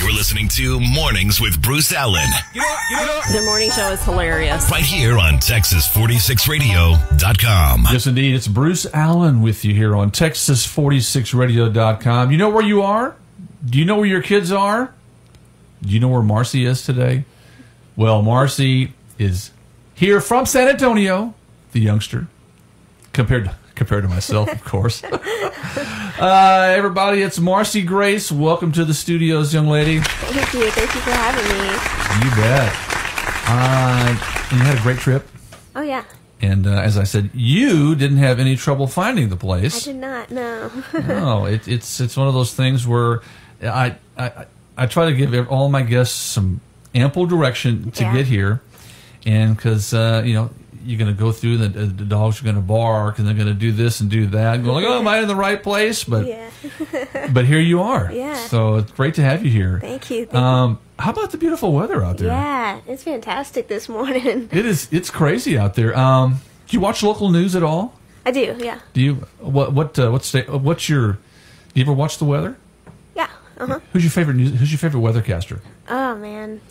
You're listening to Mornings with Bruce Allen. The morning show is hilarious. Right here on Texas46radio.com. Yes, indeed. It's Bruce Allen with you here on Texas46radio.com. You know where you are? Do you know where your kids are? Do you know where Marcy is today? Well, Marcy is here from San Antonio, the youngster, compared to myself, of course. Everybody, it's Marcy Grace. Welcome to the studios, young lady. Thank you. Thank you for having me. You bet. And you had a great trip. Oh, yeah. And as I said, you didn't have any trouble finding the place. I did not, no. No, it's one of those things where I try to give all my guests some ample direction to get here. And because, you're going to go through, the dogs are going to bark, and they're going to do this and do that. And go like, am I in the right place? But but here you are. Yeah. So it's great to have you here. Thank you. How about the beautiful weather out there? Yeah, it's fantastic this morning. It's crazy out there. Do you watch local news at all? I do, yeah. Do you? Do you ever watch the weather? Yeah, uh-huh. Who's your favorite weathercaster? Oh, man.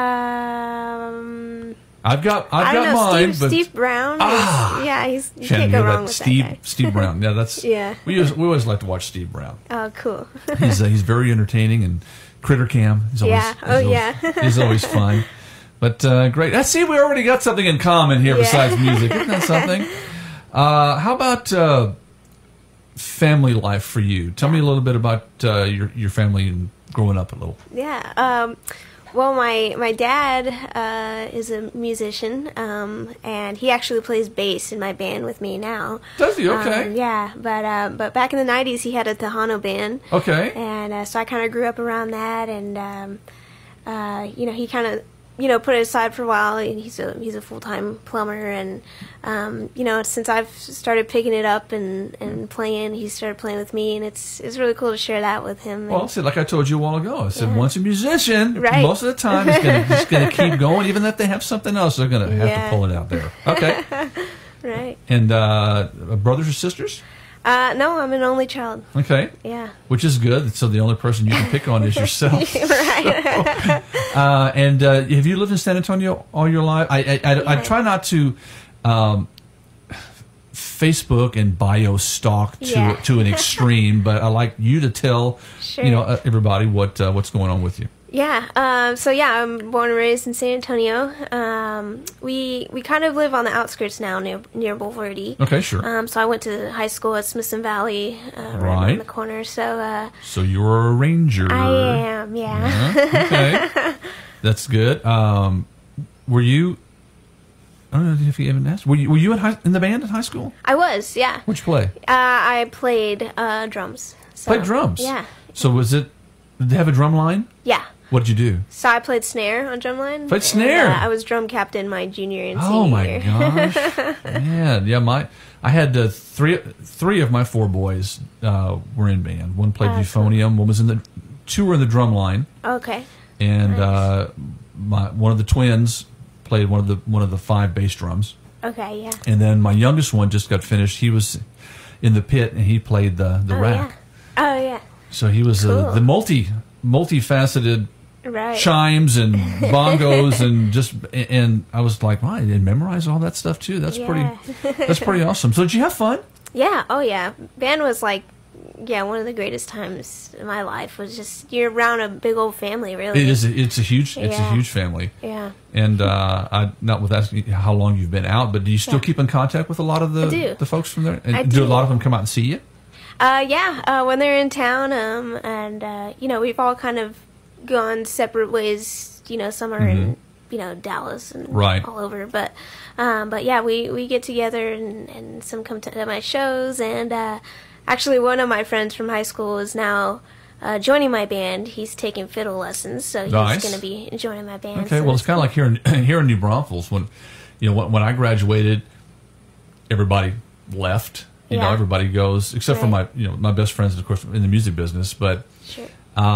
I've got I don't know, mine. Steve Brown. You Shannon, can't go wrong with Steve, that guy. Steve Brown. Yeah, that's Yeah. We always like to watch Steve Brown. Oh, cool. He's very entertaining, and Critter Cam. He's always fun. But great. Let's see, we already got something in common here besides music. Isn't that something? How about family life for you? Tell me a little bit about your family and growing up a little. Yeah. Well, my dad is a musician, and he actually plays bass in my band with me now. Does he? Okay. Yeah, but back in the 90s, he had a Tejano band. Okay. And so I kind of grew up around that, and he kind of put it aside for a while. And he's a full-time plumber, and since I've started picking it up and playing, he started playing with me, and it's really cool to share that with him. Well, see, like I told you a while ago, I said once a musician, right. Most of the time he's going to keep going, even if they have something else, they're going to have to pull it out there. Okay. Right. And brothers or sisters? No, I'm an only child. Okay. Yeah. Which is good. So the only person you can pick on is yourself. Right. And have you lived in San Antonio all your life? I try not to Facebook and bio stalk to an extreme, but I like you to tell everybody what's going on with you. Yeah. I'm born and raised in San Antonio. We kind of live on the outskirts now, near Bulverde. Okay, sure. So I went to high school at Smithson Valley, right around the corner. So you're a ranger. I am. Yeah. Okay. That's good. Were you? I don't know if you even asked. Were you in the band in high school? I was. Yeah. What'd you play? I played drums. So, played drums. Yeah. So did they have a drum line? Yeah. What did you do? So I played snare on drumline. Played snare? I was drum captain my junior and senior year. Oh, my year. gosh. Man, yeah, I had three of my four boys were in band. One played euphonium, two were in the drum line. Okay. And nice. One of the twins played one of the five bass drums. Okay, yeah. And then my youngest one just got finished. He was in the pit, and he played the rack. Yeah. Oh, yeah. So he was cool. the multifaceted right. chimes and bongos and I was like, wow, I didn't memorize all that stuff too. That's pretty awesome. So did you have fun? Yeah. Oh yeah. Band was one of the greatest times in my life. Was just you're around a big old family, really. It is. It's a huge family. Yeah. And I not with asking how long you've been out, but do you still keep in contact with a lot of the folks from there? And do a lot of them come out and see you? When they're in town, and we've all kind of gone separate ways. Some are in Dallas and all over, but yeah, we get together and some come to my shows, and actually one of my friends from high school is now joining my band. He's taking fiddle lessons, so he's going to be joining my band. Okay, so well, it's kind of like here in New Braunfels when I graduated, everybody left. Everybody goes except for my best friends, of course, in the music business. But sure.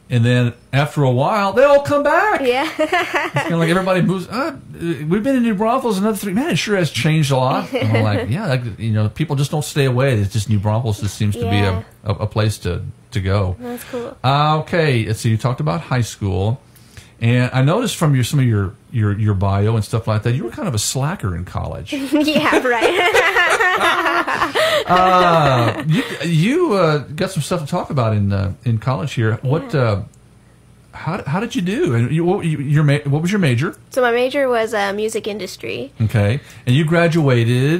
And then after a while, they all come back. Yeah. It's kind of like everybody moves. We've been in New Braunfels another 3. Man, it sure has changed a lot. And I'm like, yeah, people just don't stay away. It's just New Braunfels just seems to be a place to go. That's cool. Okay, so you talked about high school, and I noticed from some of your bio and stuff like that, you were kind of a slacker in college. Yeah, right. You got some stuff to talk about in college here. What? How did you do? And what was your major? So my major was music industry. Okay, and you graduated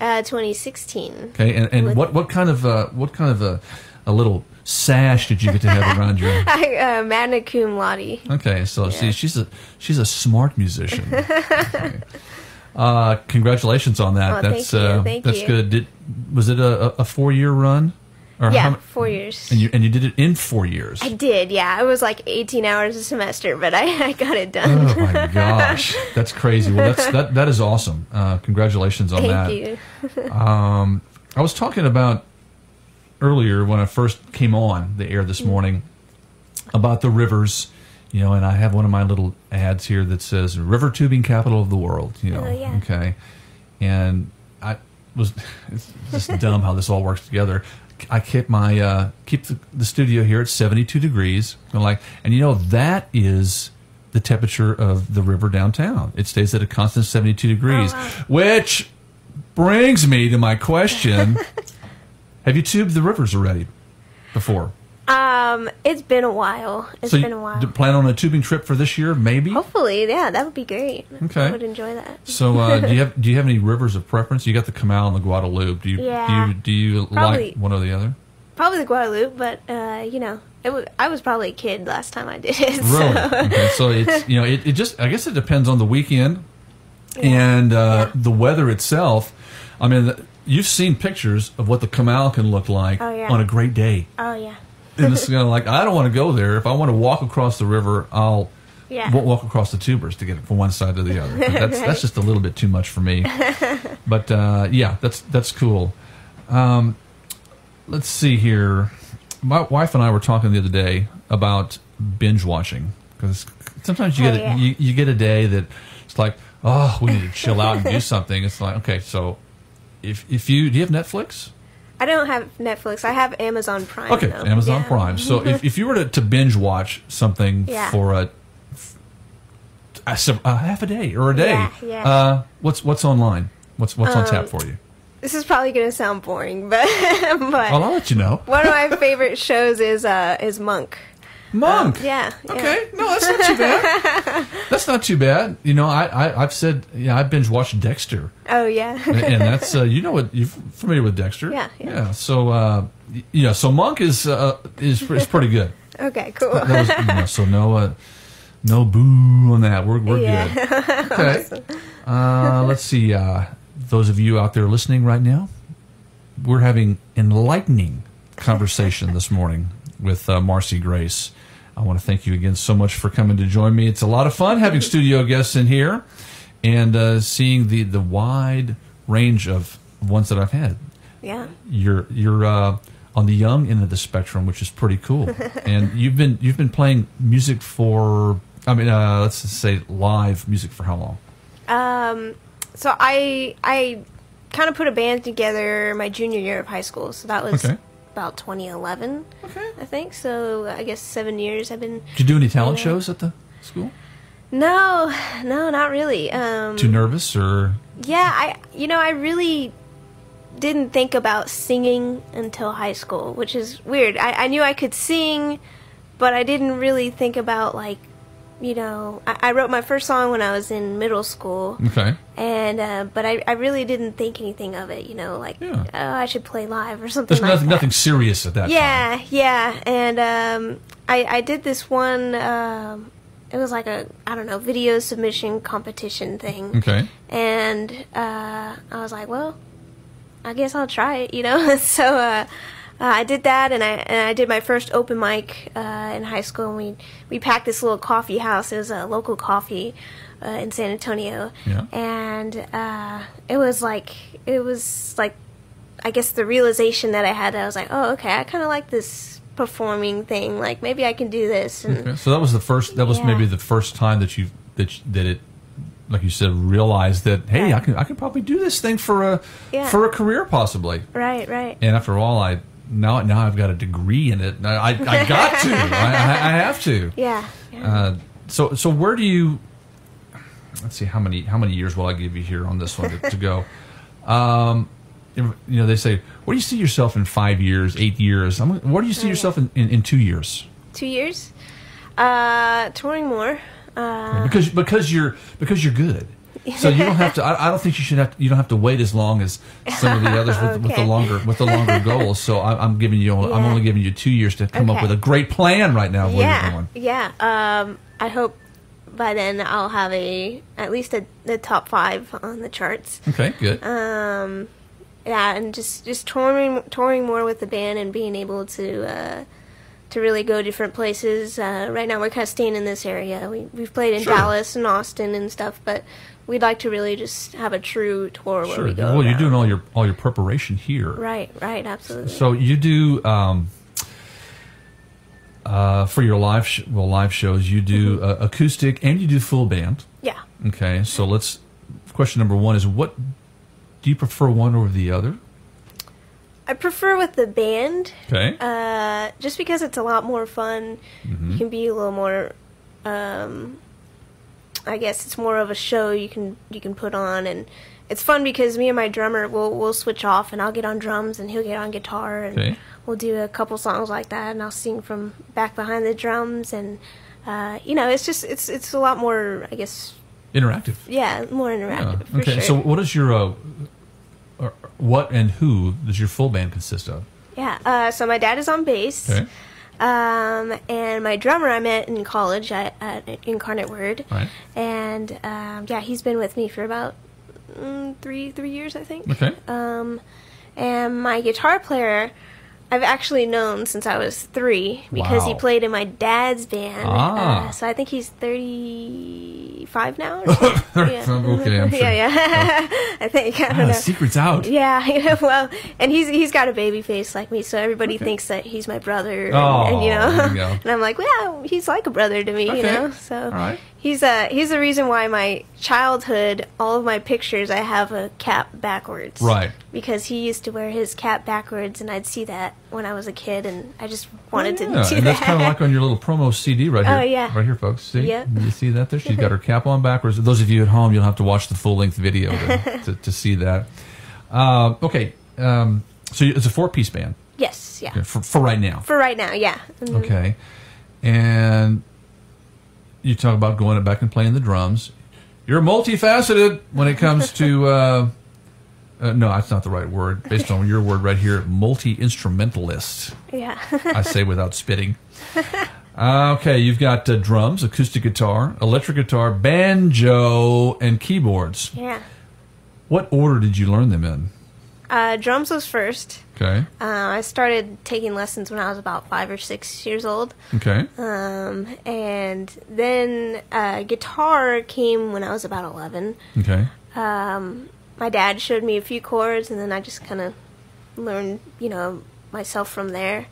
2016. Okay, and what kind of a little sash did you get to have around your? Magna cum laude. Okay, so see, she's a smart musician. Okay. Congratulations on that. That's thank that's you. good. Was it a 4-year run? Or yeah, 4 years. And you did it in 4 years. I did. Yeah, it was like 18 hours a semester, but I got it done. Oh my gosh, that's crazy. Well, that is awesome. Congratulations on that. Thank you. I was talking about earlier when I first came on the air this morning about the rivers, and I have one of my little ads here that says "River Tubing Capital of the World." Oh, yeah. Okay, and it's just dumb how this all works together. I keep keep the studio here at 72 degrees, and that is the temperature of the river downtown. It stays at a constant 72 degrees, which brings me to my question. Have you tubed the rivers already before? It's been a while. It's been a while. Do you plan on a tubing trip for this year, maybe? Hopefully, yeah, that would be great. Okay. I would enjoy that. So, do you have any rivers of preference? You got the Comal and the Guadalupe. Do you like one or the other? Probably the Guadalupe, but I was probably a kid last time I did it. Really? Okay. So it's it just, I guess it depends on the weekend and the weather itself. I mean, you've seen pictures of what the Comal can look like on a great day. Oh yeah. And it's I don't want to go there. If I want to walk across the river, won't walk across the tubers to get it from one side to the other. That's just a little bit too much for me. But that's cool. Let's see here. My wife and I were talking the other day about binge watching, because sometimes you get a day that it's like, oh, we need to chill out and do something. It's like, okay, so do you have Netflix? I don't have Netflix. I have Amazon Prime. Okay, though. Amazon Prime. So if you were to binge watch something for a half a day or a day, what's online? What's on tap for you? This is probably going to sound boring, but I'll let you know. One of my favorite shows is Monk. Monk. Yeah. Okay. No, that's not too bad. That's not too bad. I've said I've binge watched Dexter. Oh yeah. and that's you're familiar with Dexter. Yeah. Yeah. So so Monk is pretty good. Okay. Cool. So no boo on that. We're good. Okay. Awesome. Let's see. Those of you out there listening right now, we're having enlightening conversation this morning with Marcy Grace. I want to thank you again so much for coming to join me. It's a lot of fun having studio guests in here and seeing the wide range of ones that I've had. Yeah. You're on the young end of the spectrum, which is pretty cool. And you've been playing music for, let's just say live music for how long? So I kind of put a band together my junior year of high school. So that was about 2011, I think. So I guess 7 years I've been... Did you do any talent shows at the school? No, not really. Too nervous or... Yeah, I really didn't think about singing until high school, which is weird. I knew I could sing, but I didn't really think about I wrote my first song when I was in middle school. Okay. And but I really didn't think anything of it, I should play live or something. There's nothing serious at that time. Yeah. And I did this one. It was like a video submission competition thing. Okay. And I was like, well, I guess I'll try it, So I did that, and I did my first open mic in high school. And we packed this little coffee house. It was a local coffee in San Antonio, and it was like I guess the realization that I had. I was like, oh, okay, I kind of like this performing thing. Like maybe I can do this. And, okay. So that was the first. That was maybe the first time that it, like you said, realized that hey, I can probably do this thing for a career possibly. Right. And after all, now I've got a degree in it. I got to. I have to. Yeah. So where do you? Let's see how many years will I give you here on this one to go. They say, where do you see yourself in 5 years, 8 years? Where do you see yourself in 2 years? 2 years, touring more. Because you're good. So you don't have to. I don't think you don't have to wait as long as some of the others with the longer goals. So I'm giving you. I'm only giving you 2 years to come up with a great plan right now of where you're going. Yeah. I hope by then I'll have at least the top 5 on the charts. Okay. Good. And just touring more with the band and being able to really go different places. Right now we're kind of staying in this area. We've played in Dallas and Austin and stuff, but we'd like to really just have a true tour where we go. Well, you're doing all your preparation here. Right, absolutely. So you do for your live shows. You do acoustic and you do full band. Yeah. Okay. So question number 1 is what do you prefer one over the other? I prefer with the band. Okay. Just because it's a lot more fun. Mm-hmm. You can be a little more. I guess it's more of a show you can put on, and it's fun because me and my drummer we'll switch off, and I'll get on drums and he'll get on guitar, and we'll do a couple songs like that, and I'll sing from back behind the drums, and it's a lot more, I guess. Interactive. Yeah, more interactive. For okay. Sure. So what is your what and who does your full band consist of? Yeah. So my dad is on bass. Okay. And my drummer I met in college at Incarnate Word. Right. And he's been with me for about 3 years, I think. Okay. And my guitar player I've actually known since I was 3 because he played in my dad's band. So I think he's 35 now. Or okay, I'm sure. Yeah. I think. I don't know. The secret's out. Yeah. Well, and he's got a baby face like me, so everybody thinks that he's my brother. And there you go. And I'm like, well, he's like a brother to me, you know. So all right. He's the reason why my childhood, all of my pictures, I have a cap backwards. Right. Because he used to wear his cap backwards, and I'd see that when I was a kid, and I just wanted to do and that. That's kind of like on your little promo CD right here. Oh, yeah. Right here, folks. See? Yep. You see that there? She's got her cap on backwards. Those of you at home, you'll have to watch the full-length video to see that. Okay. So it's a 4-piece band. Yes, yeah. Okay, for right now. For right now, yeah. Mm-hmm. Okay. And you talk about going back and playing the drums. You're multifaceted when it comes to... no, that's not the right word. Based on your word right here, multi-instrumentalist. Yeah. I say without spitting. Okay, you've got drums, acoustic guitar, electric guitar, banjo, and keyboards. Yeah. What order did you learn them in? Drums was first. Okay. I started taking lessons when I was about 5 or 6 years old. Okay. And then guitar came when I was about 11. Okay. My dad showed me a few chords, and then I just kind of learned, myself from there.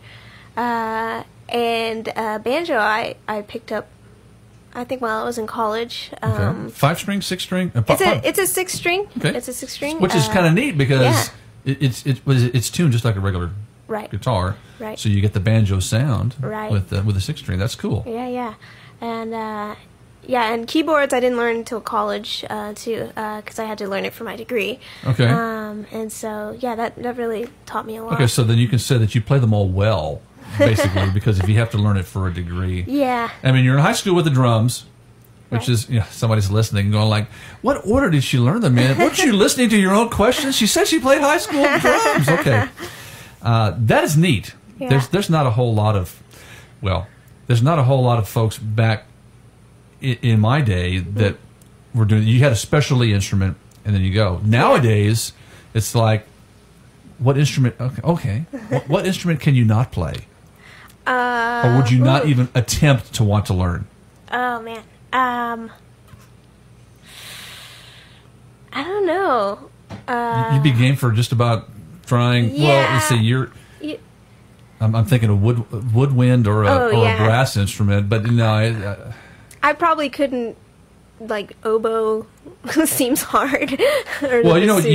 And banjo, I picked up, I think, while I was in college. Okay. 5-string, 6-string? It's a 6-string. Okay. It's a 6-string. Which is kind of neat because it's tuned just like a regular guitar. Right. So you get the banjo sound with a 6-string. That's cool. Yeah. And and keyboards I didn't learn until college too, because I had to learn it for my degree. Okay. And so that really taught me a lot. Okay, so then you can say that you play them all well, basically, because if you have to learn it for a degree. Yeah. I mean, you're in high school with the drums, which is, somebody's listening and going like, what order did she learn them in? Weren't you listening to your own questions? She said she played high school drums. Okay. That is neat. Yeah. There's not a whole lot of folks back in my day that were doing. You had a specialty instrument, and then you go. Nowadays, it's like, what instrument? Okay. What instrument can you not play? Or would you not even attempt to want to learn? Oh man, I don't know. You'd be game for just about trying. Yeah. Well, let's see. I'm thinking of woodwind or a brass instrument, but I probably couldn't. Like oboe seems hard. Well,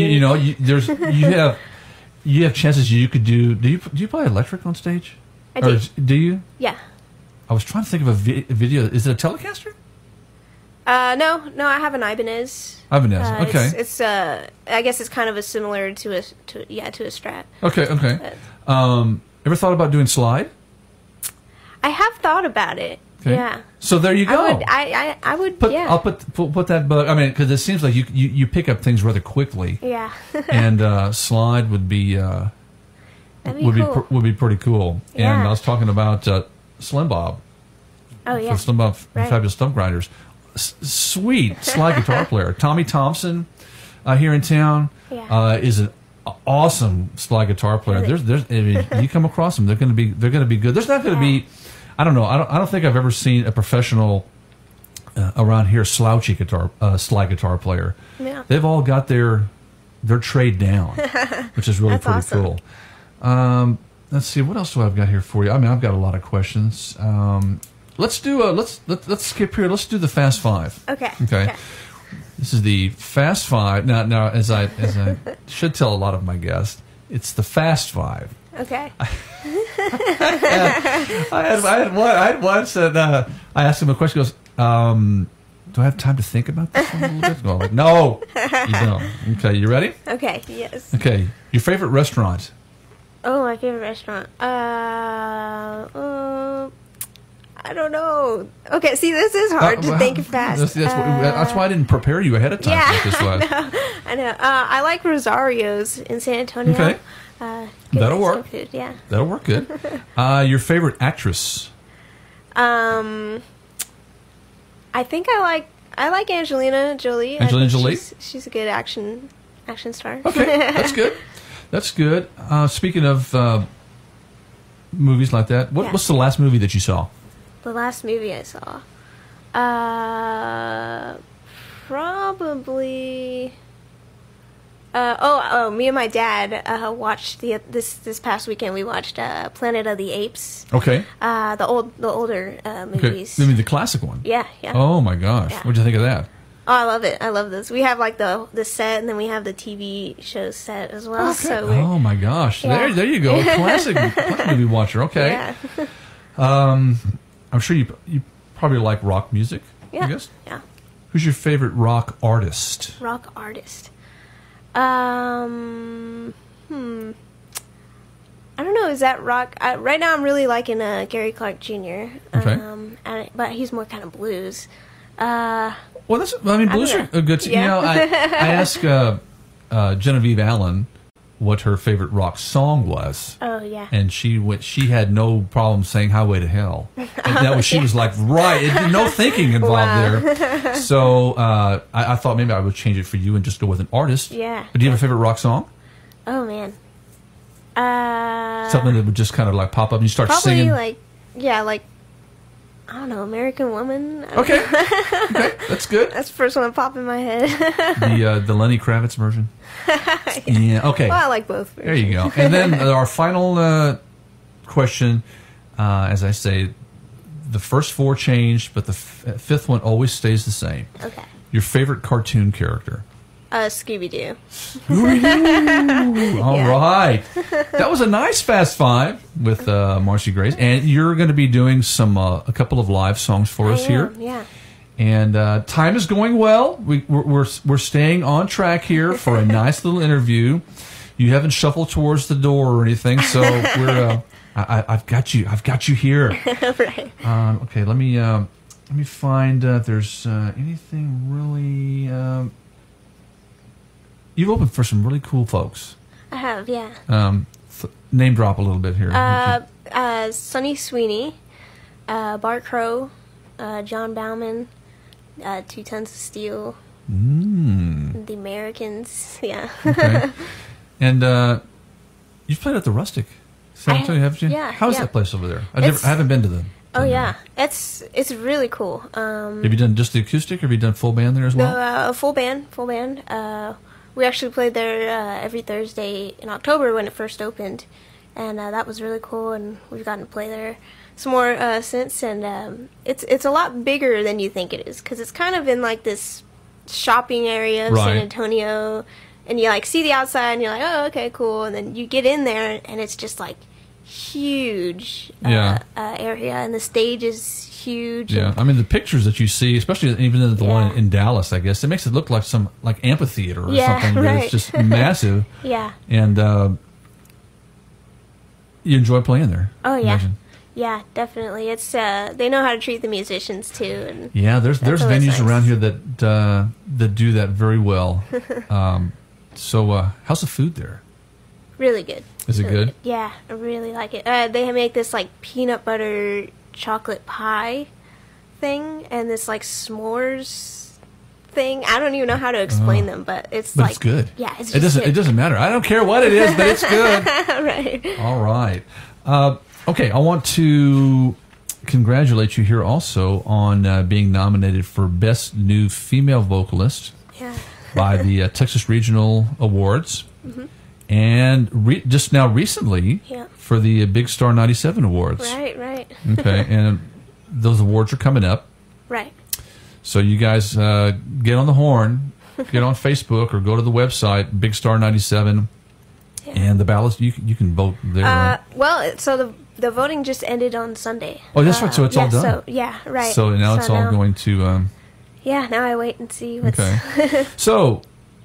you have chances you could do. Do you play electric on stage? I do. Do you? Yeah. I was trying to think of a video. Is it a Telecaster? No, I have an Ibanez. Ibanez, okay. It's I guess it's kind of similar to a Strat. Okay. Ever thought about doing slide? I have thought about it. Okay. Yeah. So there you go. I would. I'll put that bug. I mean, because it seems like you pick up things rather quickly. Yeah. And slide would be would be pretty cool. Yeah. And I was talking about Slim Bob. Oh yeah. Slim Bob, Fabulous Stump Grinders. Sweet slide guitar player. Tommy Thompson here in town is an awesome slide guitar player. Really? I mean, you come across them, they're going to be good. There's not going to be. I don't know. I don't think I've ever seen a professional around here slouchy slide guitar player. Yeah. They've all got their trade down, which is really pretty awesome. Cool. Let's see, what else do I've got here for you? I mean, I've got a lot of questions. Let's skip here. Let's do the Fast Five. Okay. This is the Fast Five. Now, as I should tell a lot of my guests, it's the Fast Five. Okay. I had once that I asked him a question. He goes, "Do I have time to think about this one a little bit?" I'm like, "No, you don't." Okay, you ready? Okay. Yes. Okay, your favorite restaurant? Oh, my favorite restaurant. I don't know. Okay, see, this is hard to think fast. That's why I didn't prepare you ahead of time. Yeah, this I know. I like Rosario's in San Antonio. Okay. That'll work. Food, yeah. That'll work good. Your favorite actress? I think I like Angelina Jolie. Angelina Jolie? She's a good action star. Okay, that's good. That's good. Speaking of movies like that, what's the last movie that you saw? The last movie I saw? Probably... me and my dad watched this past weekend. We watched Planet of the Apes. Okay. The older movies. Okay. I mean the classic one. Yeah. Oh my gosh! Yeah. What'd you think of that? Oh, I love it. I love this. We have like the set, and then we have the TV show set as well. Okay. So oh my gosh! Yeah. There you go. Classic movie watcher. Okay. Yeah. I'm sure you probably like rock music. Yeah. I guess. Yeah. Who's your favorite rock artist? Rock artist. I don't know. Is that rock? Right now, I'm really liking Gary Clark Jr. Okay. But he's more kind of blues. Well, blues are good. Yeah. I asked Genevieve Allen what her favorite rock song was. Oh yeah. And she had no problem saying "Highway to Hell." And she was like, right, no thinking involved there. So I thought maybe I would change it for you and just go with an artist. Yeah. But do you have a favorite rock song? Oh man. Something that would just kind of like pop up and you start singing. Probably like I don't know, American Woman. Okay, that's good. That's the first one that popped in my head. The Lenny Kravitz version. Yeah. Okay. Well, I like both versions. There you go. And then our final question, as I say, the first four changed, but the fifth one always stays the same. Okay. Your favorite cartoon character? Scooby-Doo. Scooby-Doo. All right. That was a nice Fast Five with Marcy Grace. And you're going to be doing a couple of live songs for us here. Yeah. And time is going well. We're staying on track here for a nice little interview. You haven't shuffled towards the door or anything, so we're. I've got you here. Right. Okay. Let me find if there's anything really. You've opened for some really cool folks. I have, yeah. Name drop a little bit here. Sonny Sweeney, Bart Crow, John Bauman, 2 Tons of Steel, The Americans, yeah. Okay. And you've played at the Rustic, San Antonio, haven't you? Yeah. How's that place over there? I haven't been to them. Oh yeah, it's really cool. Have you done just the acoustic, or have you done full band there as well? No, full band. We actually played there every Thursday in October when it first opened, and that was really cool. And we've gotten to play there some more since, and it's a lot bigger than you think it is, because it's kind of in like this shopping area of San Antonio, and you like see the outside and you're like, oh, okay, cool, and then you get in there and it's just like huge area, and the stage is huge. Yeah, I mean the pictures that you see, especially even the one in Dallas, I guess it makes it look like some like amphitheater or something. But it's just massive. Yeah, and you enjoy playing there. Oh yeah. Yeah, definitely. It's they know how to treat the musicians too. And yeah, there's venues around here that do that very well. So how's the food there? Really good. Is it good? Yeah, I really like it. They make this like peanut butter chocolate pie thing, and this like s'mores thing. I don't even know how to explain them, but it's good. Yeah, it's just good. It doesn't matter. I don't care what it is, but it's good. Right. All right. Okay, I want to congratulate you here also on being nominated for Best New Female Vocalist by the Texas Regional Awards, and just now recently for the Big Star 97 Awards. Right. Okay, and those awards are coming up. Right. So you guys get on the horn, get on Facebook, or go to the website, Big Star 97, and the ballots, you can vote there. Right? Well, so the voting just ended on Sunday. Oh, that's right. So it's all done. So, right. So now it's all going to... yeah, now I wait and see what's... Okay. So,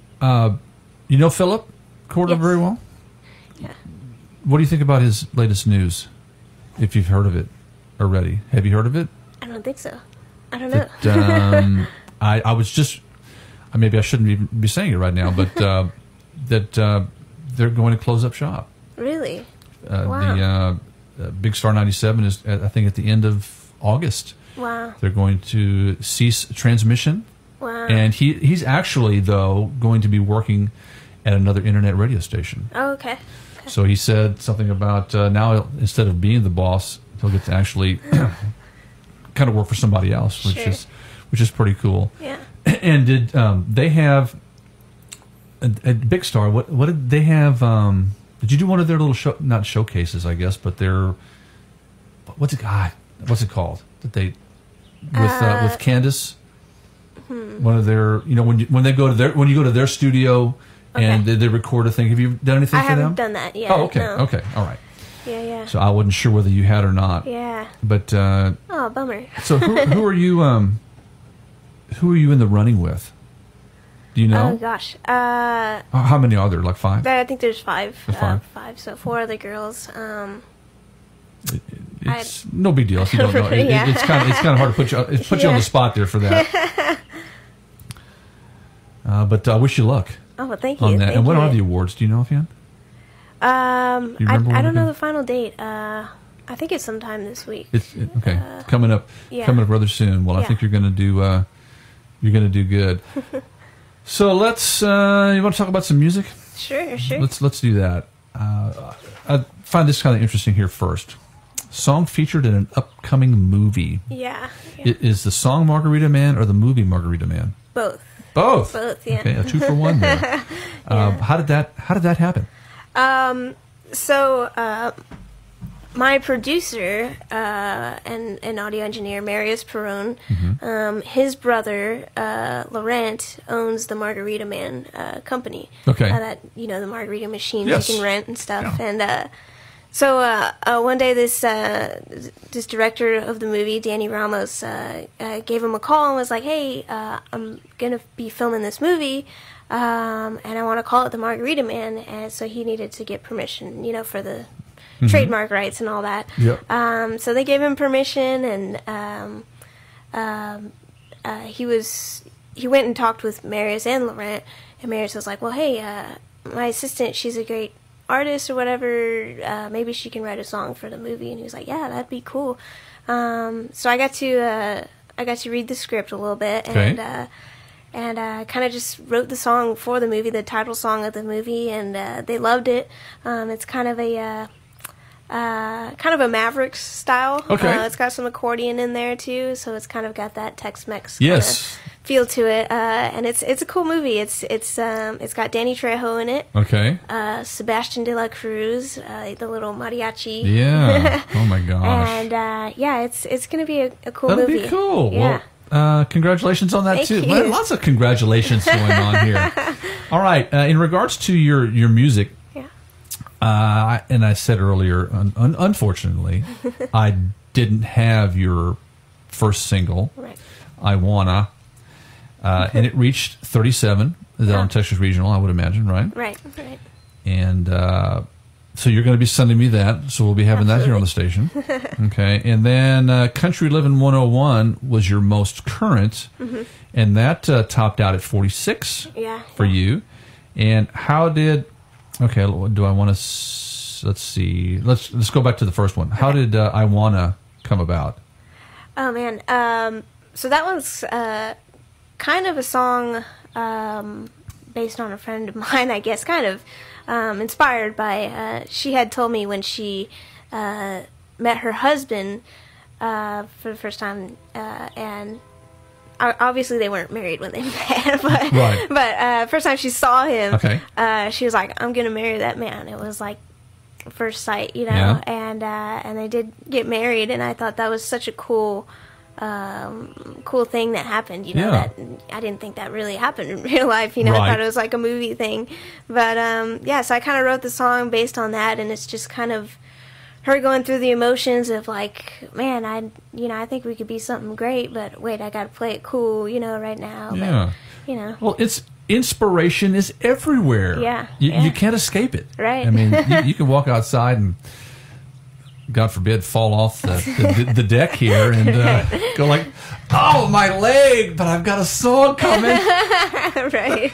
you know Philip Corder very well? Yeah. What do you think about his latest news, if you've heard of it already? Have you heard of it? I don't think so. I don't know. I was just... maybe I shouldn't even be saying it right now, but that they're going to close up shop. Really? Wow. The Big Star 97 is, I think, at the end of August. Wow. They're going to cease transmission. Wow. And he's actually, though, going to be working at another internet radio station. Oh, okay. So he said something about now, instead of being the boss, he'll get to actually kind of work for somebody else, which is pretty cool. Yeah. And did they have at Big Star? What did they have? Did you do one of their little not showcases, I guess, but their what's it called? That they with Candace. One of their, when you go to their studio and they record a thing. Have you done anything for them? I haven't done that yet. Oh, okay, no. okay, all right. Yeah. So I wasn't sure whether you had or not. Yeah. But oh, bummer. So who are you? Who are you in the running with? Do you know? Oh gosh. How many are there? Like 5? I think there's 5. Five. 5. So 4 other girls. It's no big deal if you don't know. It's kind of hard to put you on the spot there for that. But I wish you luck. Oh, well, thank you. On that. Thank and what you. are the awards? Do you know offhand? I don't know the final date. I think it's sometime this week. Okay. Coming up rather soon. Well, I think you're going to do good. So let's. You want to talk about some music? Sure. Let's do that. I find this kind of interesting here first. Song featured in an upcoming movie. Yeah. Is the song Margarita Man or the movie Margarita Man? Both. Both. Yeah. Okay, a 2 for 1 there. How did that happen? So my producer and audio engineer Marius Perron, his brother Laurent owns the Margarita Man company. Okay. That the Margarita machines Yes. you can rent and stuff. Yeah. And so one day this director of the movie, Danny Ramos, gave him a call and was like, "Hey, I'm gonna be filming this movie, and I want to call it the Margarita Man." And so he needed to get permission, for the trademark rights and all that. Yep. So they gave him permission, and he went and talked with Marius and Laurent, and Marius was like, "Well, hey, my assistant, she's a great artist or whatever, maybe she can write a song for the movie." And he was like, "Yeah, that'd be cool." So I got to read the script a little bit, and kind of just wrote the song for the movie, the title song of the movie, and they loved it. It's kind of a Mavericks style. Okay. It's got some accordion in there too, so it's kind of got that Tex-Mex Yes. feel to it, and it's a cool movie. It's got Danny Trejo in it. Okay. Sebastian de la Cruz, the little mariachi. Yeah. Oh my gosh. And it's gonna be a cool That'll movie. Be cool. Yeah. Well, congratulations on that Thank too. you. Man, lots of congratulations going on here. All right. In regards to your music, and I said earlier, unfortunately, I didn't have your first single, Right. I Wanna, and it reached 37. Is that on Texas Regional, I would imagine, right? Right. And so you're going to be sending me that, so we'll be having that here on the station. Okay. And then Country Living 101 was your most current, and that topped out at 46 for you. And how did... Okay, do I want to... Let's see. Let's go back to the first one. How did I Wanna come about? Oh, man. So that was kind of a song based on a friend of mine, I guess, kind of inspired by... she had told me when she met her husband for the first time, and obviously they weren't married when they met, but, right. but first time she saw him, okay. she was like, I'm going to marry that man. It was like first sight, you know, and they did get married, and I thought that was such a cool thing that happened, you know, that I didn't think that really happened in real life, you know. Right. I thought it was like a movie thing, but so I kind of wrote the song based on that, and it's just kind of her going through the emotions of like, man, I think we could be something great, but wait, I got to play it cool, you know, right now. Yeah. But, you know. Well, inspiration is everywhere. Yeah. You can't escape it. Right. I mean, you can walk outside and, God forbid, fall off the deck here and go like, oh, my leg, but I've got a song coming. Right.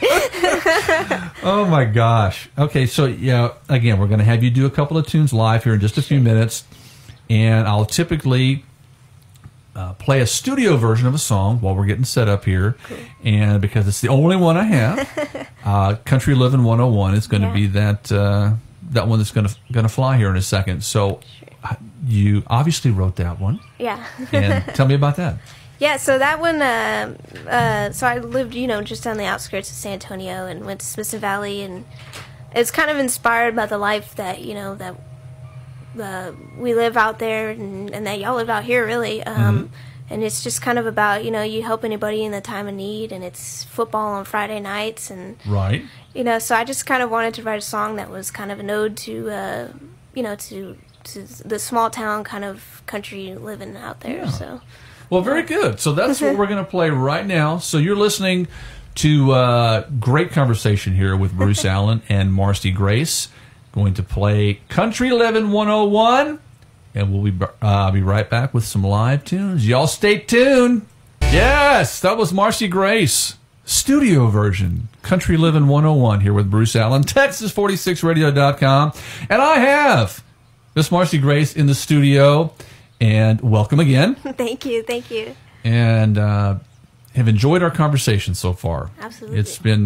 Oh, my gosh. Okay, so, again, we're going to have you do a couple of tunes live here in just a few minutes, and I'll typically play a studio version of a song while we're getting set up here, and because it's the only one I have, Country Living 101 is going to be that one that's going to fly here in a second. So you obviously wrote that one. Yeah. And tell me about that. Yeah, so that one, so I lived, just on the outskirts of San Antonio and went to Smithson Valley, and it's kind of inspired by the life that, that we live out there and that y'all live out here, really. And it's just kind of about, you help anybody in the time of need, and it's football on Friday nights. And, right. So I just kind of wanted to write a song that was kind of an ode to, to the small town kind of country living out there. Yeah. So. Well, very good. So that's what we're going to play right now. So you're listening to great conversation here with Bruce Allen and Marcy Grace. Going to play Country Living 101, and we'll be right back with some live tunes. Y'all stay tuned. Yes, that was Marcy Grace, studio version, Country Living 101 here with Bruce Allen, Texas46radio.com. And I have Miss Marcy Grace in the studio. And welcome again. Thank you. And have enjoyed our conversation so far. Absolutely. It's been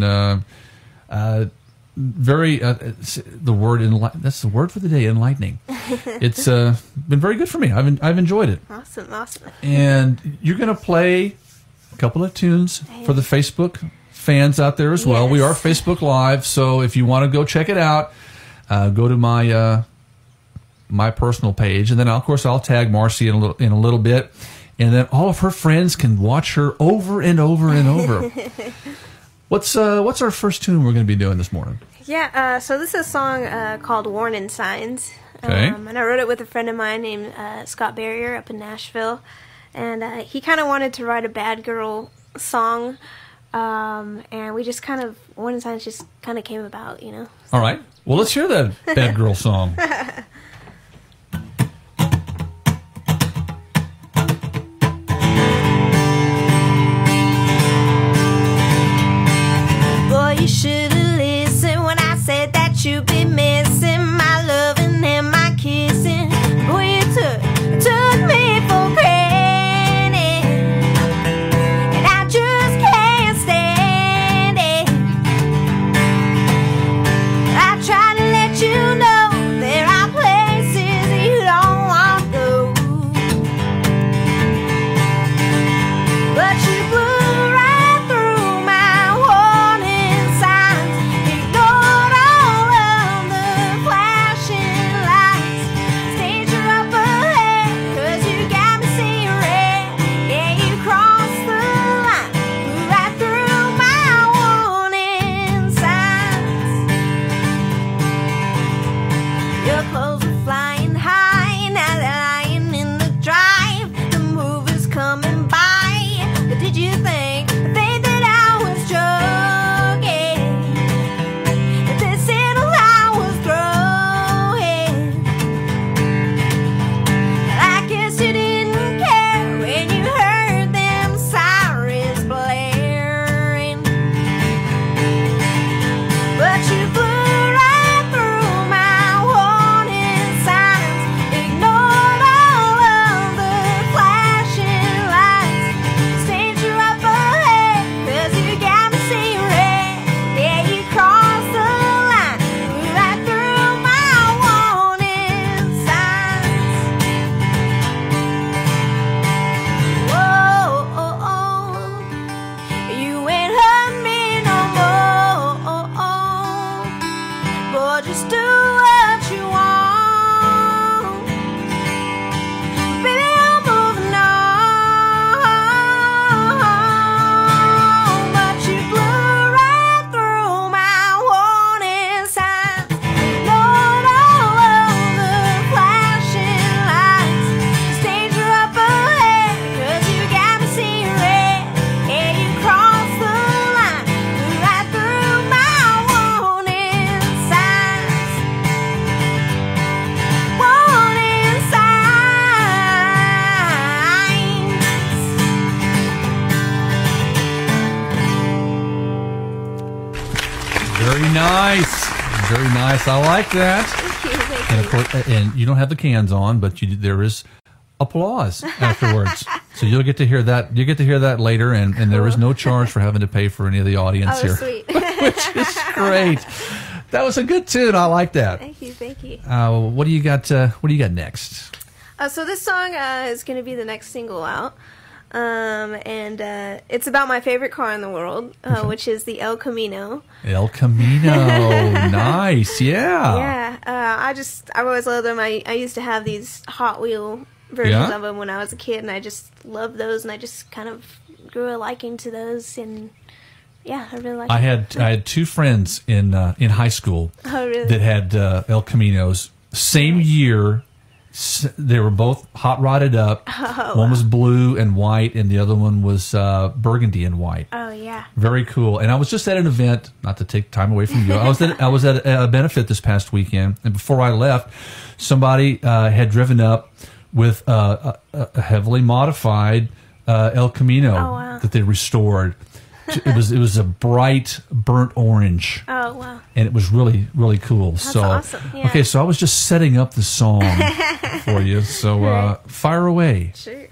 very, that's the word for the day, enlightening. It's been very good for me. I've enjoyed it. Awesome. And you're going to play a couple of tunes for the Facebook fans out there as well. Yes. We are Facebook Live, so if you want to go check it out, go to my personal page, and then of course I'll tag Marcy in a little bit, and then all of her friends can watch her over and over and over. What's our first tune we're going to be doing this morning? Yeah, so this is a song called Warning Signs. Okay. And I wrote it with a friend of mine named Scott Barrier up in Nashville, and he kind of wanted to write a bad girl song, and we just kind of, Warning Signs just kind of came about, All right, well, let's hear that bad girl song. You should have listened when I said that you'd be missing my loving and my kissing. Boy, you took me for granted, and I just can't stand it. I try to let you know there are places Very nice. I like that. Thank And of course, and you don't have the cans on, but there is applause afterwards. So you'll get to hear that. You get to hear that later, and there is no charge for having to pay for any of the audience here, sweet. which is great. That was a good tune. I like that. Thank you. What do you got? What do you got next? So this song is going to be the next single out. And it's about my favorite car in the world, which is the El Camino. El Camino. Nice. Yeah. Yeah. I've always loved them. I used to have these Hot Wheel versions of them when I was a kid, and I just loved those, and I just kind of grew a liking to those, and yeah, I really like I had two friends in high school that had El Caminos. Same year. They were both hot rodded up. One was blue and white, and the other one was burgundy and white. Oh yeah, very cool. And I was just at an event, not to take time away from you. I was at a benefit this past weekend, and before I left, somebody had driven up with a heavily modified El Camino that they restored. It was a bright burnt orange. Oh wow! And it was really, really cool. That's awesome. Yeah. Okay, so I was just setting up the song for you. So fire away. Sure.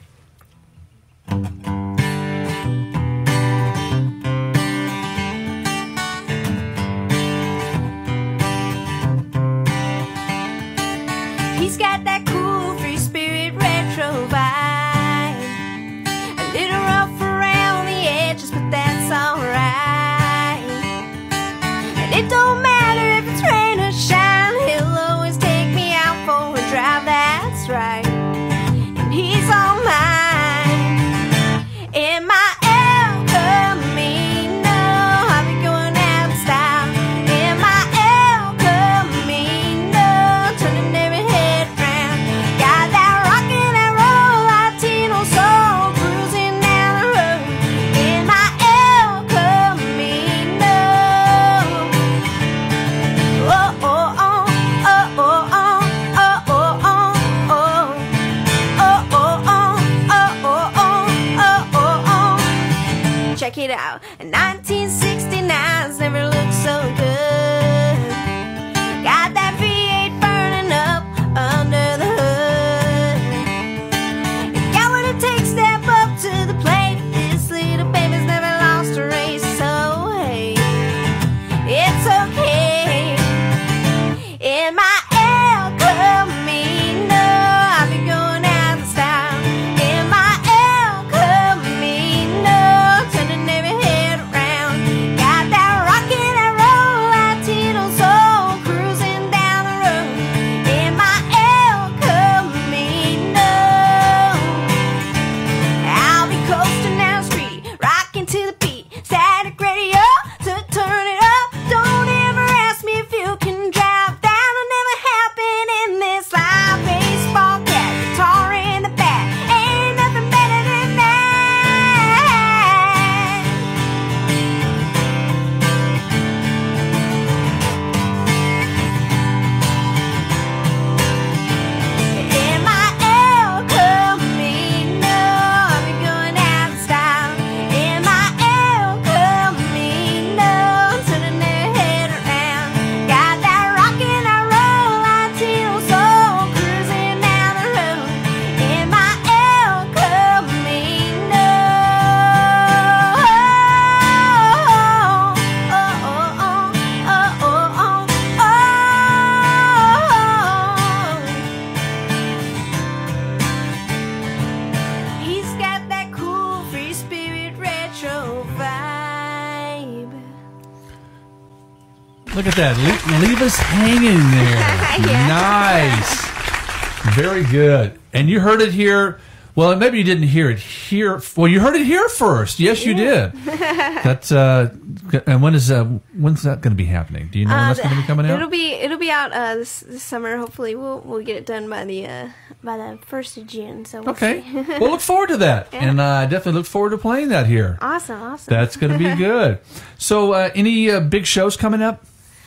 He's got that cool free spirit retro vibe. A little rough around the edges, but that's alright. And it don't matter if it's rain or shine, he'll always take me out for a drive, that's right. And he's all mine. In my El Camino, I'll be going out in style. In my El Camino, turning every head round. Got that rockin' and roll Latino soul cruising down the road. In my El Camino. Oh, oh, oh, oh, oh, oh, oh, oh, oh, oh. Oh, oh, oh, oh, oh, oh, oh, oh. Check it out. 1969's never looked so good. Got that V8 burning up under the hood. Got what it takes, step up to the plate. This little baby's never lost a race, so hey, it's okay. In my El Camino, I'll be going out in style. In my El Camino, turning every head around. Got that rockin' and roll Latino soul cruising down the road. In my El Camino, I'll be coasting down the street, rocking to the beat. Static radio to turn it up. Don't ever ask me if you can drive. That'll never happen in this life. Baseball cap, guitar in the back, ain't nothing better than that. In my El Camino, I'll be going out in style. In my El Camino, turning their head around. Got that rockin' and roll Latino soul cruising down the road. In my El Camino. Oh, oh, oh, oh, oh, oh, oh, oh. He's got that cool free spirit retro vibe. Look at that. Leave us hanging there. Yeah. Nice. Very good. And you heard it here. Well, maybe you didn't hear it here. Well, you heard it here first. Yes, you did. That's and when's that going to be happening? Do you know when that's going to be coming out? It'll be out this summer. Hopefully, we'll get it done by the 1st of June. So we'll Okay. see. We'll look forward to that. Yeah. And I definitely look forward to playing that here. Awesome. That's going to be good. So any big shows coming up?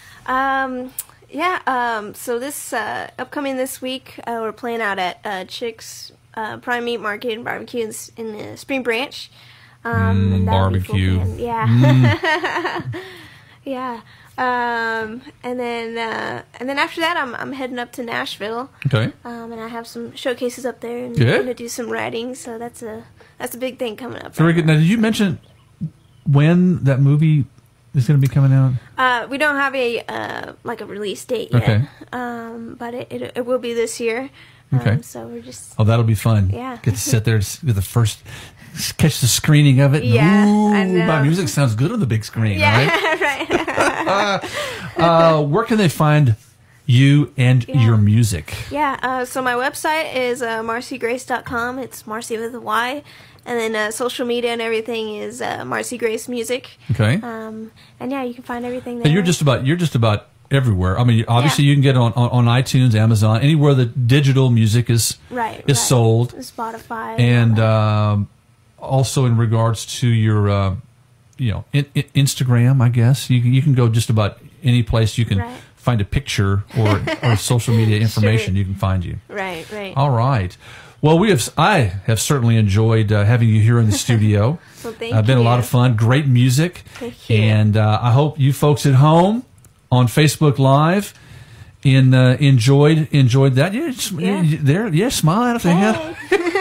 So this upcoming this week, we're playing out at Chick's Prime Meat Market and Barbecue in the Spring Branch. And that'll be full Barbecue. band. Yeah. Yeah. And then after that, I'm heading up to Nashville. Okay. And I have some showcases up there, and Good. I'm gonna do some writing. So that's a big thing coming up. Very good. Now, did you mention when that movie is going to be coming out? We don't have a release date yet. Okay. But it will be this year. Okay. So we're just. Oh, that'll be fun. Yeah. Get to sit there with the first. Catch the screening of it. Yeah, Ooh, I know. my music sounds good on the big screen, right? Yeah, right. Where can they find you and your music? Yeah, so my website is marcygrace.com. It's Marcy with a Y. And then social media and everything is Marcy Grace Music. Okay. And yeah, you can find everything there. And you're just about everywhere. I mean, obviously you can get it on iTunes, Amazon, anywhere that digital music is sold. Spotify. And also in regards to your, Instagram, I guess you can go just about any place you can find a picture or social media information. Sure. You can find you. Right. All right. Well, I have certainly enjoyed having you here in the studio. Well, thank you. Been a lot of fun. Great music. Thank you. And I hope you folks at home on Facebook Live enjoyed that. Yeah, smile at us.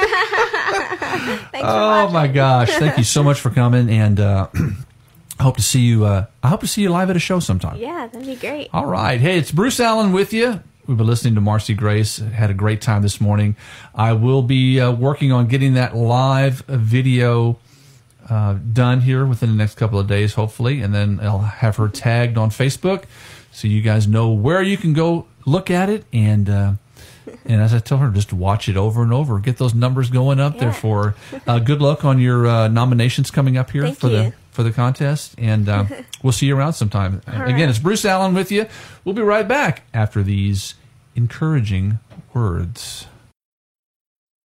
Oh my gosh! Thank you so much for coming, and I hope to see you. I hope to see you live at a show sometime. Yeah, that'd be great. All right. Hey, it's Bruce Allen with you. We've been listening to Marcy Grace. Had a great time this morning. I will be working on getting that live video done here within the next couple of days, hopefully, and then I'll have her tagged on Facebook so you guys know where you can go look at it. And as I tell her, just watch it over and over. Get those numbers going up there for her. Good luck on your nominations coming up here for the contest. And we'll see you around sometime. Again, it's Bruce Allen with you. We'll be right back after these encouraging words.